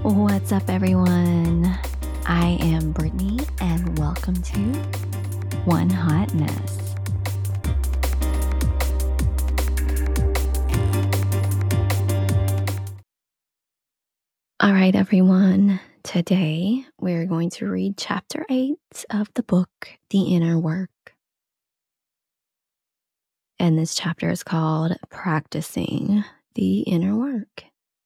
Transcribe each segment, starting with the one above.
What's up, everyone? I am Brittany, and welcome to One Hot Mess. All right, everyone. Today, we're going to read Chapter 8 of the book, The Inner Work. And this chapter is called Practicing the Inner Work.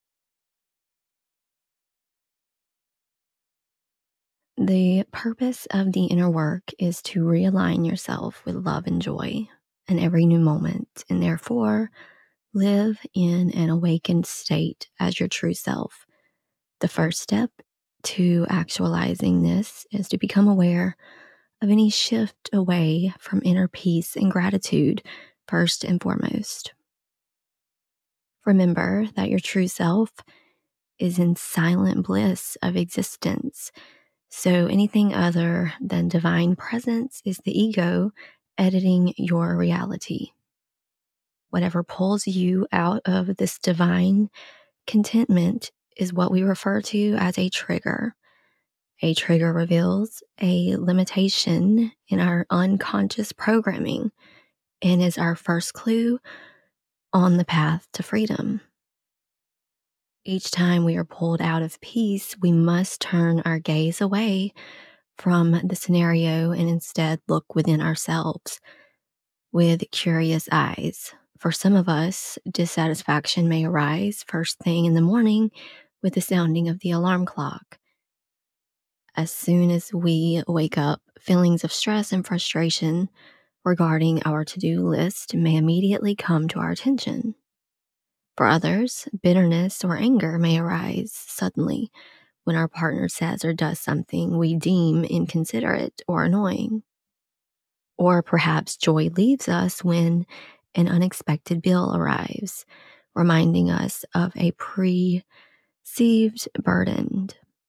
The purpose of the inner work is to realign yourself with love and joy in every new moment, and therefore live in an awakened state as your true self. The first step to actualizing this is to become aware of any shift away from inner peace and gratitude, first and foremost. Remember that your true self is in silent bliss of existence. So anything other than divine presence is the ego editing your reality. Whatever pulls you out of this divine contentment is what we refer to as a trigger. A trigger reveals a limitation in our unconscious programming and is our first clue on the path to freedom. Each time we are pulled out of peace, we must turn our gaze away from the scenario and instead look within ourselves with curious eyes. For some of us, dissatisfaction may arise first thing in the morning with the sounding of the alarm clock. As soon as we wake up, feelings of stress and frustration regarding our to-do list may immediately come to our attention. For others, bitterness or anger may arise suddenly when our partner says or does something we deem inconsiderate or annoying. Or perhaps joy leaves us when an unexpected bill arrives, reminding us of a perceived burden.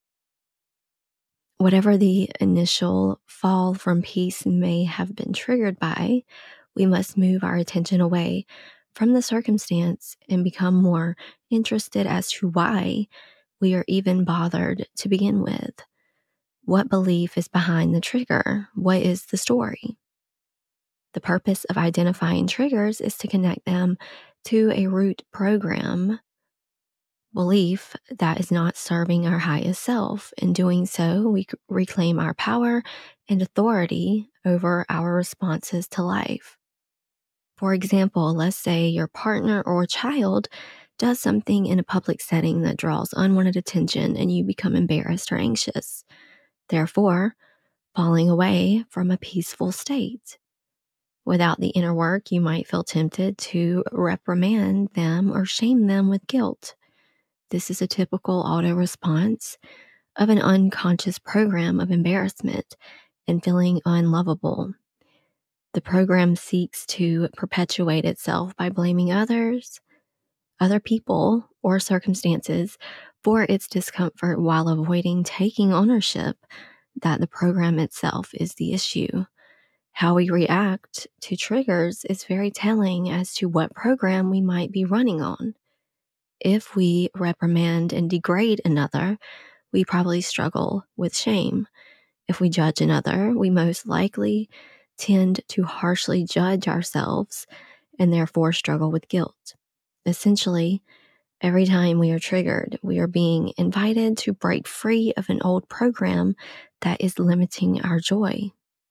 Whatever the initial fall from peace may have been triggered by, we must move our attention away from the circumstance and become more interested as to why we are even bothered to begin with. What belief is behind the trigger? What is the story? The purpose of identifying triggers is to connect them to a root program belief that is not serving our highest self. In doing so, we reclaim our power and authority over our responses to life. For example, let's say your partner or child does something in a public setting that draws unwanted attention and you become embarrassed or anxious, therefore falling away from a peaceful state. Without the inner work, you might feel tempted to reprimand them or shame them with guilt. This is a typical auto response of an unconscious program of embarrassment and feeling unlovable. The program seeks to perpetuate itself by blaming others, other people, or circumstances for its discomfort while avoiding taking ownership that the program itself is the issue. How we react to triggers is very telling as to what program we might be running on. If we reprimand and degrade another, we probably struggle with shame. If we judge another, we most likely tend to harshly judge ourselves and therefore struggle with guilt. Essentially, every time we are triggered, we are being invited to break free of an old program that is limiting our joy.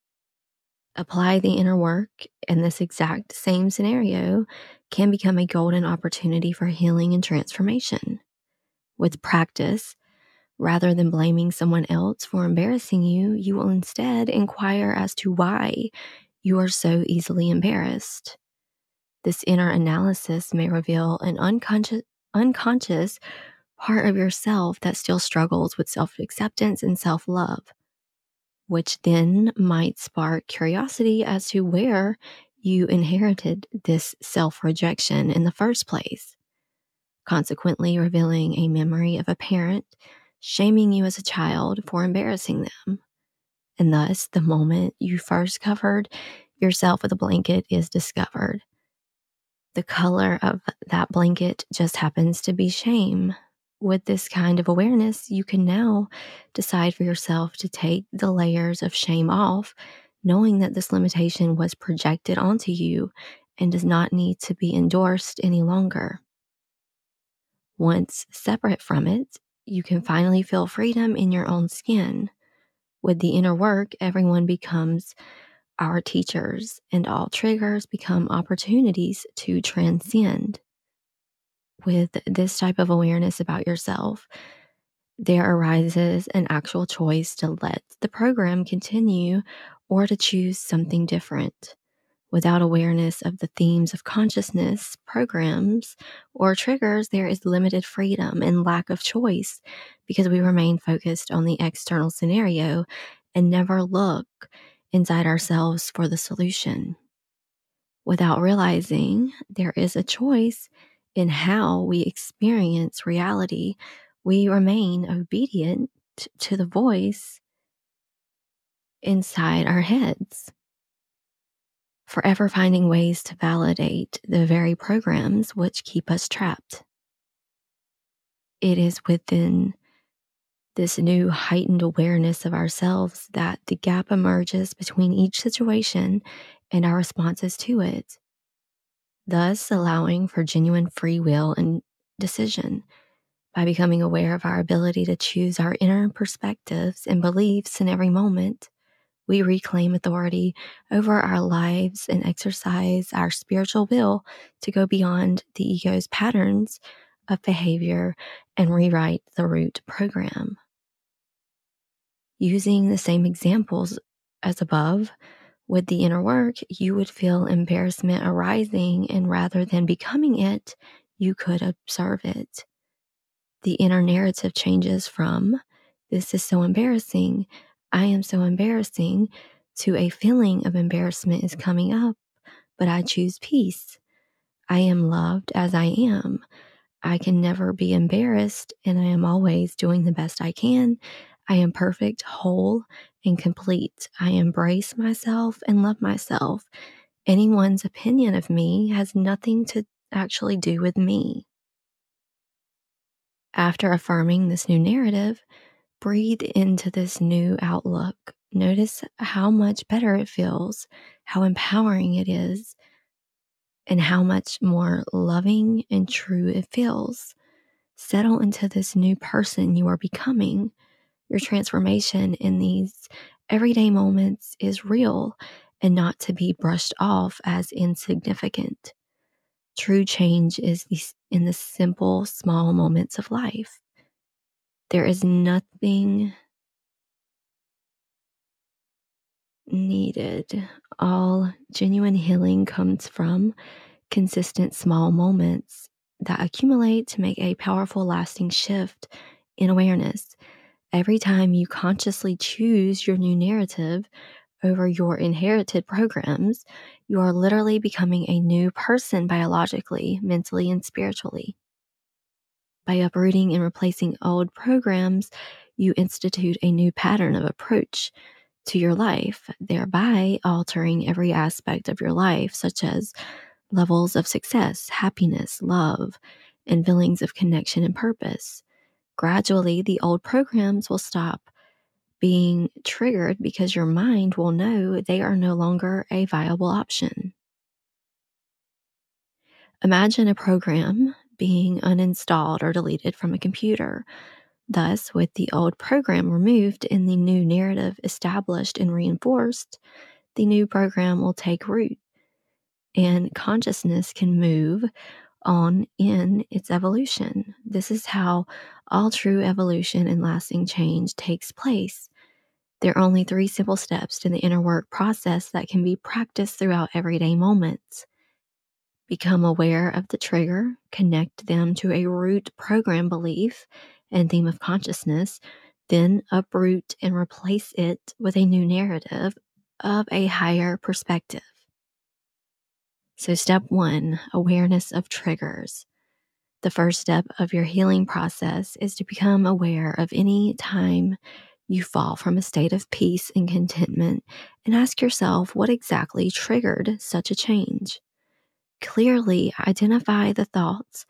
Apply the inner work, and this exact same scenario can become a golden opportunity for healing and transformation. With practice, rather than blaming someone else for embarrassing you, you will instead inquire as to why you are so easily embarrassed. This inner analysis may reveal an unconscious part of yourself that still struggles with self-acceptance and self-love, which then might spark curiosity as to where you inherited this self-rejection in the first place, consequently revealing a memory of a parent shaming you as a child for embarrassing them. And thus, the moment you first covered yourself with a blanket is discovered. The color of that blanket just happens to be shame. With this kind of awareness, you can now decide for yourself to take the layers of shame off, knowing that this limitation was projected onto you and does not need to be endorsed any longer. Once separate from it, you can finally feel freedom in your own skin. With the inner work, everyone becomes our teachers, and all triggers become opportunities to transcend. With this type of awareness about yourself, there arises an actual choice to let the program continue or to choose something different. Without awareness of the themes of consciousness, programs, or triggers, there is limited freedom and lack of choice because we remain focused on the external scenario and never look inside ourselves for the solution. Without realizing there is a choice in how we experience reality, we remain obedient to the voice inside our heads, forever finding ways to validate the very programs which keep us trapped. It is within this new heightened awareness of ourselves that the gap emerges between each situation and our responses to it, thus allowing for genuine free will and decision. By becoming aware of our ability to choose our inner perspectives and beliefs in every moment, we reclaim authority over our lives and exercise our spiritual will to go beyond the ego's patterns of behavior and rewrite the root program. Using the same examples as above, with the inner work, you would feel embarrassment arising, and rather than becoming it, you could observe it. The inner narrative changes from, "This is so embarrassing, I am so embarrassing," to a feeling of embarrassment is coming up, but I choose peace. I am loved as I am. I can never be embarrassed, and I am always doing the best I can. I am perfect, whole, and complete. I embrace myself and love myself. Anyone's opinion of me has nothing to actually do with me. After affirming this new narrative, breathe into this new outlook. Notice how much better it feels, how empowering it is, and how much more loving and true it feels. Settle into this new person you are becoming. Your transformation in these everyday moments is real and not to be brushed off as insignificant. True change is in the simple, small moments of life. There is nothing needed. All genuine healing comes from consistent small moments that accumulate to make a powerful, lasting shift in awareness. Every time you consciously choose your new narrative over your inherited programs, you are literally becoming a new person biologically, mentally, and spiritually. By uprooting and replacing old programs, you institute a new pattern of approach to your life, thereby altering every aspect of your life, such as levels of success, happiness, love, and feelings of connection and purpose. Gradually, the old programs will stop being triggered because your mind will know they are no longer a viable option. Imagine a program being uninstalled or deleted from a computer. Thus, with the old program removed and the new narrative established and reinforced, the new program will take root and consciousness can move on in its evolution. This is how all true evolution and lasting change takes place. There are only 3 simple steps to the inner work process that can be practiced throughout everyday moments. Become aware of the trigger, connect them to a root program belief and theme of consciousness, then uproot and replace it with a new narrative of a higher perspective. So, step 1, awareness of triggers. The first step of your healing process is to become aware of any time you fall from a state of peace and contentment and ask yourself what exactly triggered such a change. Clearly identify the thoughts,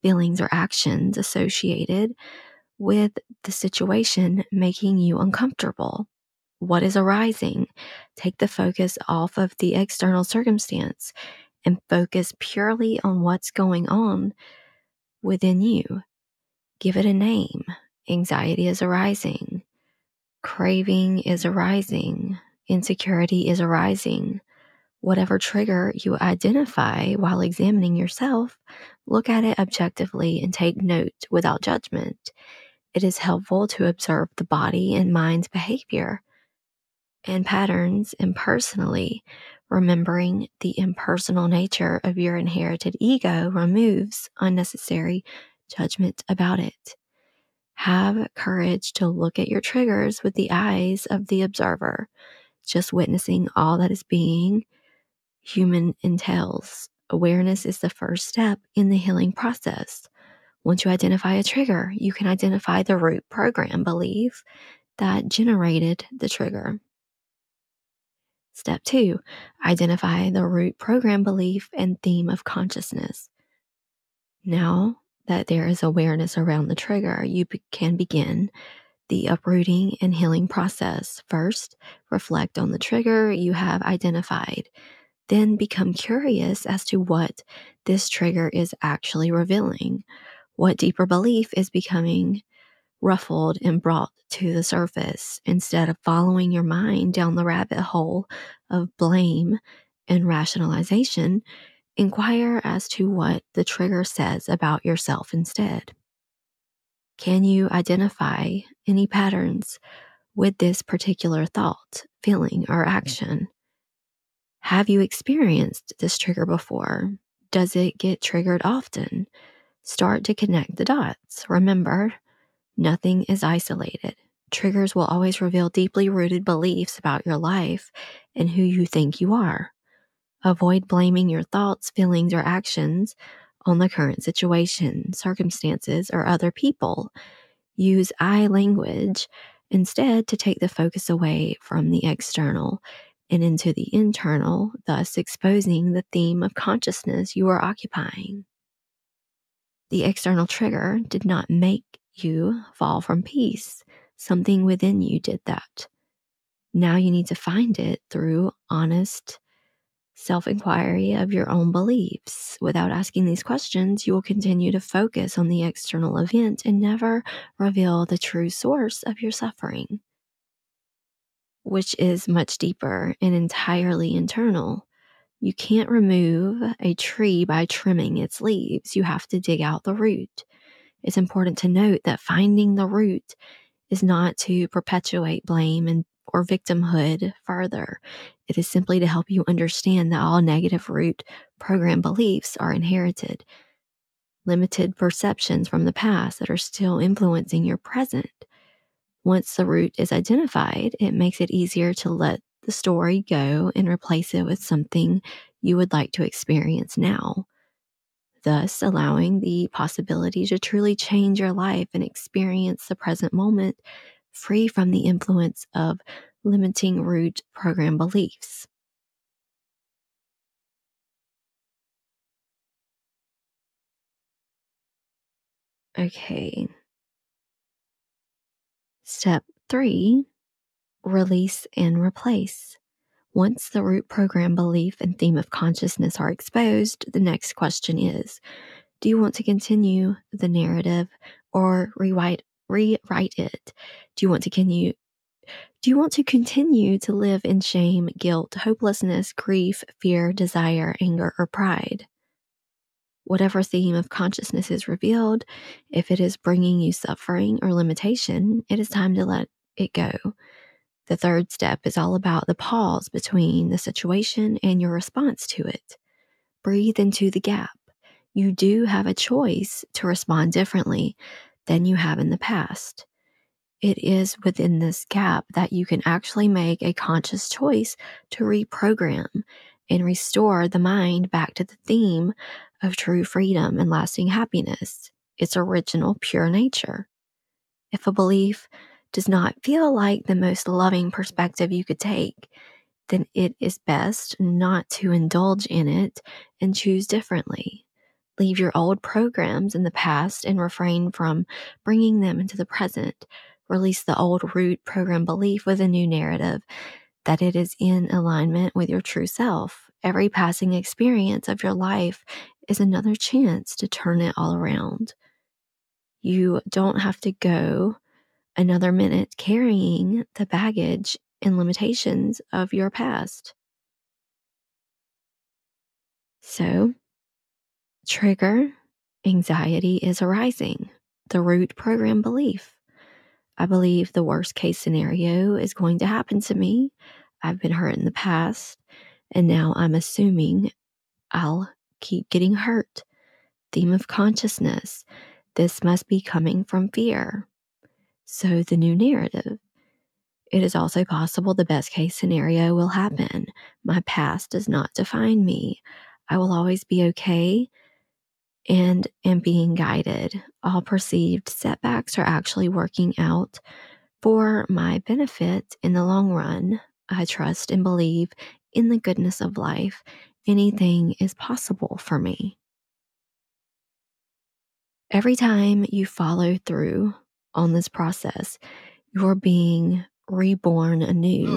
feelings, or actions associated with the situation making you uncomfortable. What is arising? Take the focus off of the external circumstance and focus purely on what's going on within you. Give it a name. Anxiety is arising. Craving is arising. Insecurity is arising. Whatever trigger you identify while examining yourself, look at it objectively and take note without judgment. It is helpful to observe the body and mind's behavior and patterns impersonally. Remembering the impersonal nature of your inherited ego removes unnecessary judgment about it. Have courage to look at your triggers with the eyes of the observer. Just witnessing all that is being human entails. Awareness is the first step in the healing process. Once you identify a trigger, you can identify the root program belief that generated the trigger. Step 2, identify the root program belief and theme of consciousness. Now that there is awareness around the trigger, you can begin the uprooting and healing process. First, reflect on the trigger you have identified. Then become curious as to what this trigger is actually revealing. What deeper belief is becoming ruffled and brought to the surface? Instead of following your mind down the rabbit hole of blame and rationalization, inquire as to what the trigger says about yourself instead. Can you identify any patterns with this particular thought, feeling, or action? Have you experienced this trigger before? Does it get triggered often? Start to connect the dots. Remember, nothing is isolated. Triggers will always reveal deeply rooted beliefs about your life and who you think you are. Avoid blaming your thoughts, feelings, or actions on the current situation, circumstances, or other people. Use I language instead to take the focus away from the external and into the internal, thus exposing the theme of consciousness you are occupying. The external trigger did not make you fall from peace. Something within you did that. Now you need to find it through honest self-inquiry of your own beliefs. Without asking these questions, you will continue to focus on the external event and never reveal the true source of your suffering, which is much deeper and entirely internal. You can't remove a tree by trimming its leaves. You have to dig out the root. It's important to note that finding the root is not to perpetuate blame or victimhood further. It is simply to help you understand that all negative root program beliefs are inherited, limited perceptions from the past that are still influencing your present. Once the root is identified, it makes it easier to let the story go and replace it with something you would like to experience now, thus allowing the possibility to truly change your life and experience the present moment free from the influence of limiting root program beliefs. Okay. Step 3, release and replace. Once the root program belief and theme of consciousness are exposed, the next question is, do you want to continue the narrative or rewrite it? Do you want to continue to live in shame, guilt, hopelessness, grief, fear, desire, anger, or pride? Whatever theme of consciousness is revealed, if it is bringing you suffering or limitation, it is time to let it go. The third step is all about the pause between the situation and your response to it. Breathe into the gap. You do have a choice to respond differently than you have in the past. It is within this gap that you can actually make a conscious choice to reprogram and restore the mind back to the theme of true freedom and lasting happiness, its original pure nature. If a belief does not feel like the most loving perspective you could take, then it is best not to indulge in it and choose differently. Leave your old programs in the past and refrain from bringing them into the present. Release the old root program belief with a new narrative that it is in alignment with your true self. Every passing experience of your life is another chance to turn it all around. You don't have to go another minute carrying the baggage and limitations of your past. So, trigger anxiety is arising. The root program belief. I believe the worst case scenario is going to happen to me. I've been hurt in the past, and now I'm assuming I'll keep getting hurt. Theme of consciousness. This must be coming from fear. So the new narrative. It is also possible the best case scenario will happen. My past does not define me. I will always be okay and am being guided. All perceived setbacks are actually working out for my benefit in the long run. I trust and believe in the goodness of life. Anything is possible for me. Every time you follow through on this process, you're being reborn anew.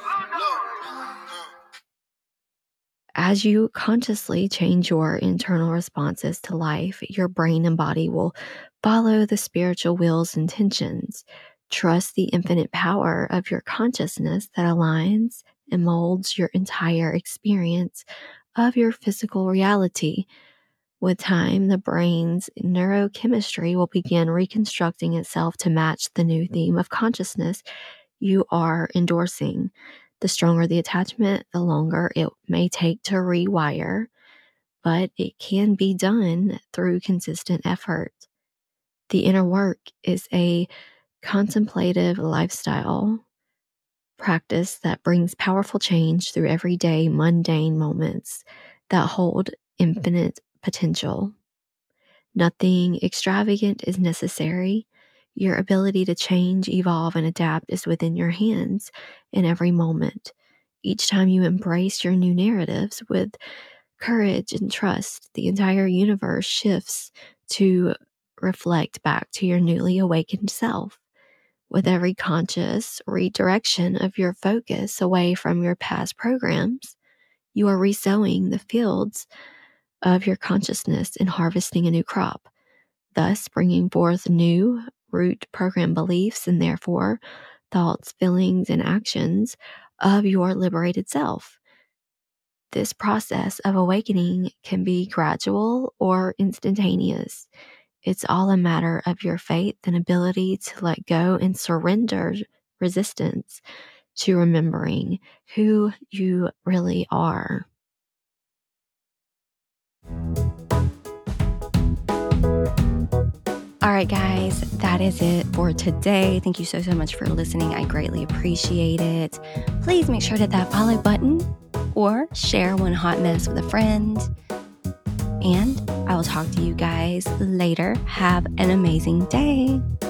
As you consciously change your internal responses to life, your brain and body will follow the spiritual will's intentions. Trust the infinite power of your consciousness that aligns and molds your entire experience of your physical reality. With time, the brain's neurochemistry will begin reconstructing itself to match the new theme of consciousness you are endorsing. The stronger the attachment, the longer it may take to rewire, but it can be done through consistent effort. The inner work is a contemplative lifestyle practice that brings powerful change through everyday mundane moments that hold infinite potential. Nothing extravagant is necessary. Your ability to change, evolve, and adapt is within your hands in every moment. Each time you embrace your new narratives with courage and trust, the entire universe shifts to reflect back to your newly awakened self. With every conscious redirection of your focus away from your past programs, you are resowing the fields of your consciousness and harvesting a new crop, thus bringing forth new root program beliefs and therefore thoughts, feelings, and actions of your liberated self. This process of awakening can be gradual or instantaneous. It's all a matter of your faith and ability to let go and surrender resistance to remembering who you really are. All right, guys, that is it for today. Thank you so much for listening. I greatly appreciate it. Please make sure to hit that follow button or share one hot mess with a friend. And I will talk to you guys later. Have an amazing day.